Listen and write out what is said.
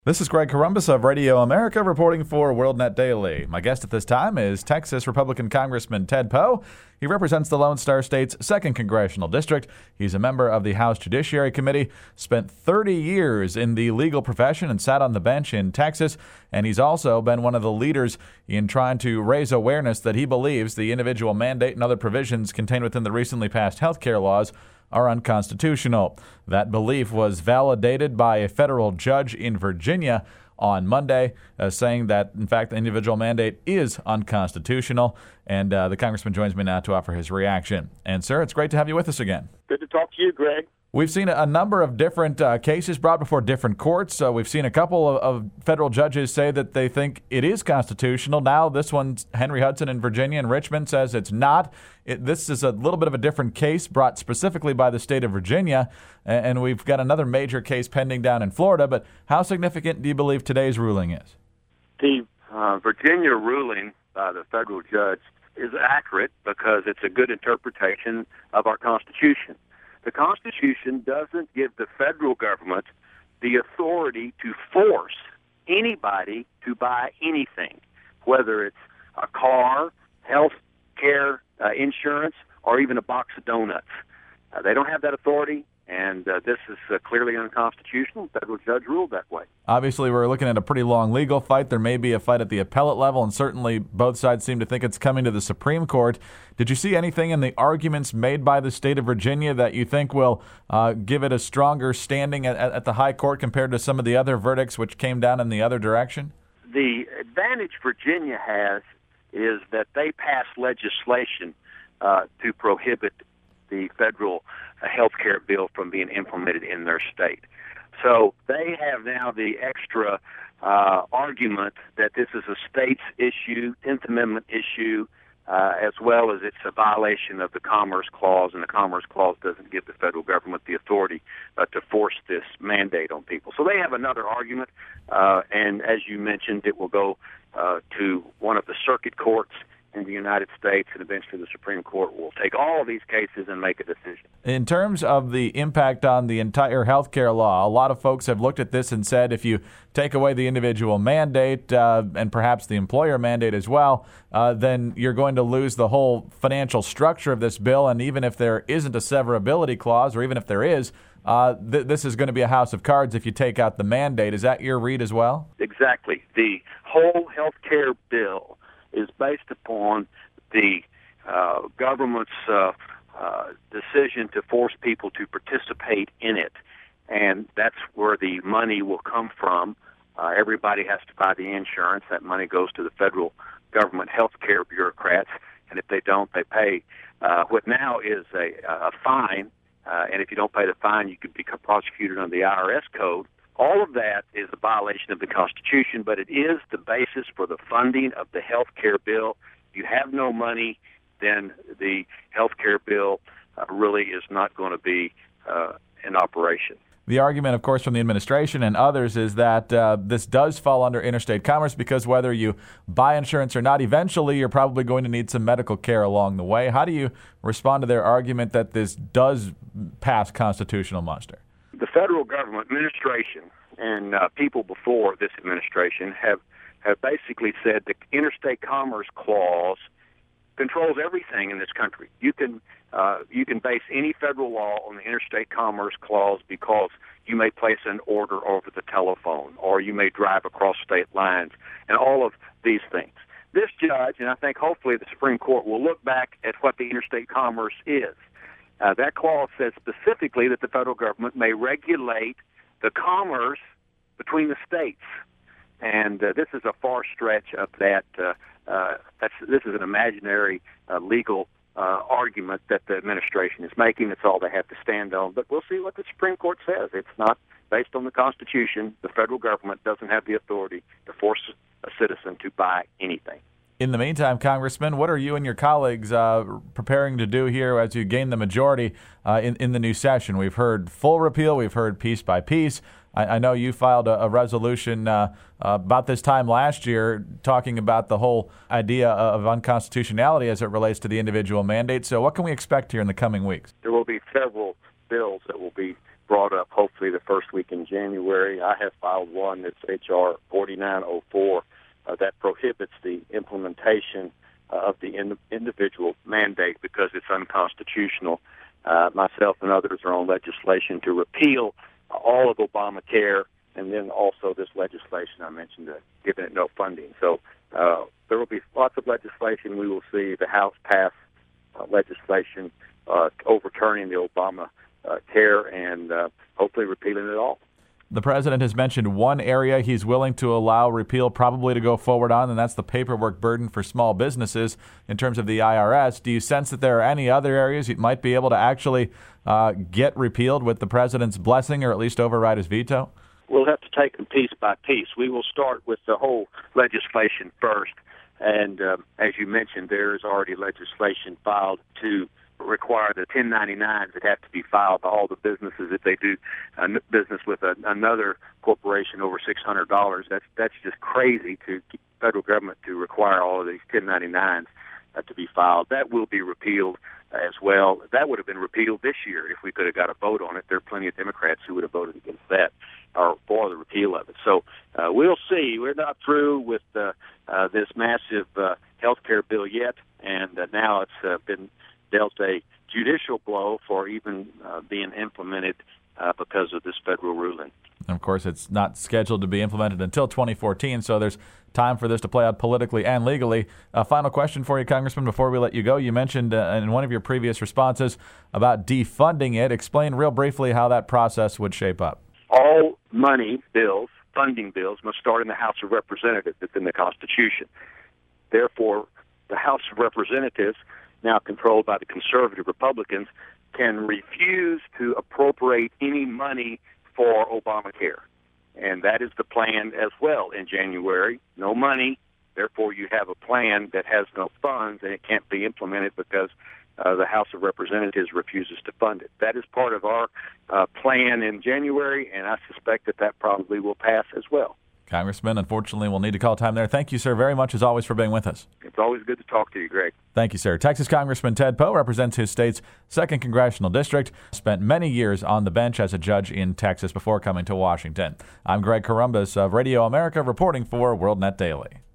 This is Greg Corombos of Radio America reporting for WorldNet Daily. My guest at this time is Texas Republican Congressman Ted Poe. He represents the Lone Star State's 2nd Congressional District. He's a member of the House Judiciary Committee, spent 30 years in the legal profession and sat on the bench in Texas, and he's also been one of the leaders in trying to raise awareness that he believes the individual mandate and other provisions contained within the recently passed health care laws are unconstitutional. That belief was validated by a federal judge in Virginia on Monday, saying that, in fact, the individual mandate is unconstitutional. And the congressman joins me now to offer his reaction. And, sir, it's great to have you with us again. Good to talk to you, Greg. We've seen a number of different cases brought before different courts. We've seen a couple of federal judges say that they think it is constitutional. Now this one's Henry Hudson in Virginia and Richmond says it's not. This is a little bit of a different case brought specifically by the state of Virginia, and we've got another major case pending down in Florida. But how significant do you believe today's ruling is? The Virginia ruling by the federal judge is accurate because it's a good interpretation of our Constitution. The Constitution doesn't give the federal government the authority to force anybody to buy anything, whether it's a car, health care, insurance, or even a box of donuts. They don't have that authority, and this is clearly unconstitutional. The federal judge ruled that way. Obviously, we're looking at a pretty long legal fight. There may be a fight at the appellate level, and certainly both sides seem to think it's coming to the Supreme Court. Did you see anything in the arguments made by the state of Virginia that you think will give it a stronger standing at the high court compared to some of the other verdicts which came down in the other direction? The advantage Virginia has is that they passed legislation to prohibit the federal health care bill from being implemented in their state. So they have now the extra argument that this is a state's issue, 10th Amendment issue, as well as it's a violation of the Commerce Clause, and the Commerce Clause doesn't give the federal government the authority to force this mandate on people. So they have another argument, and as you mentioned, it will go to one of the circuit courts in the United States, and eventually the Supreme Court will take all of these cases and make a decision. In terms of the impact on the entire health care law, a lot of folks have looked at this and said if you take away the individual mandate and perhaps the employer mandate as well, then you're going to lose the whole financial structure of this bill, and even if there isn't a severability clause, or even if there is, this is going to be a house of cards if you take out the mandate. Is that your read as well? Exactly. The whole health care bill is based upon the government's decision to force people to participate in it. And that's where the money will come from. Everybody has to buy the insurance. That money goes to the federal government health care bureaucrats, and if they don't, they pay what now is a fine. And if you don't pay the fine, you could become prosecuted under the IRS code. All of that is a violation of the Constitution, but it is the basis for the funding of the health care bill. If you have no money, then the health care bill really is not going to be in operation. The argument, of course, from the administration and others is that this does fall under interstate commerce because whether you buy insurance or not, eventually you're probably going to need some medical care along the way. How do you respond to their argument that this does pass constitutional muster? The federal government administration and people before this administration have basically said the Interstate Commerce Clause controls everything in this country. You can base any federal law on the Interstate Commerce Clause because you may place an order over the telephone or you may drive across state lines and all of these things. This judge, and I think hopefully the Supreme Court, will look back at what the interstate commerce is. That clause says specifically that the federal government may regulate the commerce between the states. And this is a far stretch of that. This is an imaginary legal argument that the administration is making. It's all they have to stand on. But we'll see what the Supreme Court says. It's not based on the Constitution. The federal government doesn't have the authority to force a citizen to buy anything. In the meantime, Congressman, what are you and your colleagues preparing to do here as you gain the majority in the new session? We've heard full repeal. We've heard piece by piece. I know you filed a resolution about this time last year talking about the whole idea of unconstitutionality as it relates to the individual mandate. So what can we expect here in the coming weeks? There will be several bills that will be brought up hopefully the first week in January. I have filed one that's H.R. 4904 that prohibits the implementation of the individual mandate because it's unconstitutional. Myself and others are on legislation to repeal all of Obamacare, and then also this legislation I mentioned, giving it no funding. So there will be lots of legislation. We will see the House pass legislation overturning the Obamacare and hopefully repealing it all. The president has mentioned one area he's willing to allow repeal probably to go forward on, and that's the paperwork burden for small businesses in terms of the IRS. Do you sense that there are any other areas you might be able to actually get repealed with the president's blessing or at least override his veto? We'll have to take them piece by piece. We will start with the whole legislation first. And as you mentioned, there is already legislation filed to require the 1099s that have to be filed by all the businesses if they do business with another corporation over $600. That's just crazy to the federal government to require all of these 1099s to be filed. That will be repealed as well. That would have been repealed this year if we could have got a vote on it. There are plenty of Democrats who would have voted against that or for the repeal of it. So we'll see. We're not through with this massive health care bill yet, and now it's been dealt a judicial blow for even being implemented because of this federal ruling. And of course, it's not scheduled to be implemented until 2014, so there's time for this to play out politically and legally. A final question for you, Congressman, before we let you go. You mentioned in one of your previous responses about defunding it. Explain real briefly how that process would shape up. All money bills, funding bills, must start in the House of Representatives. It's in the Constitution. Therefore, the House of Representatives, now controlled by the conservative Republicans, can refuse to appropriate any money for Obamacare. And that is the plan as well in January. No money, therefore you have a plan that has no funds, and it can't be implemented because the House of Representatives refuses to fund it. That is part of our plan in January, and I suspect that probably will pass as well. Congressman, unfortunately, we'll need to call time there. Thank you, sir, very much, as always, for being with us. It's always good to talk to you, Greg. Thank you, sir. Texas Congressman Ted Poe represents his state's 2nd Congressional District, spent many years on the bench as a judge in Texas before coming to Washington. I'm Greg Corombos of Radio America, reporting for WorldNet Daily.